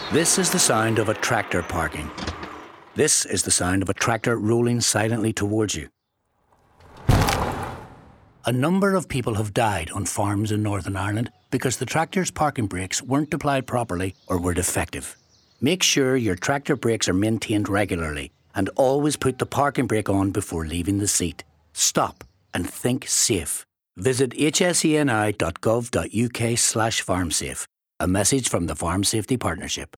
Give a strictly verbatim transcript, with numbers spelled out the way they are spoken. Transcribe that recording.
This is the sound of a tractor parking. This is the sound of a tractor rolling silently towards you. A number of people have died on farms in Northern Ireland because the tractor's parking brakes weren't applied properly or were defective. Make sure your tractor brakes are maintained regularly and always put the parking brake on before leaving the seat. Stop and think safe. Visit h s e n i dot gov dot u k slash farmsafe. A message from the Farm Safety Partnership.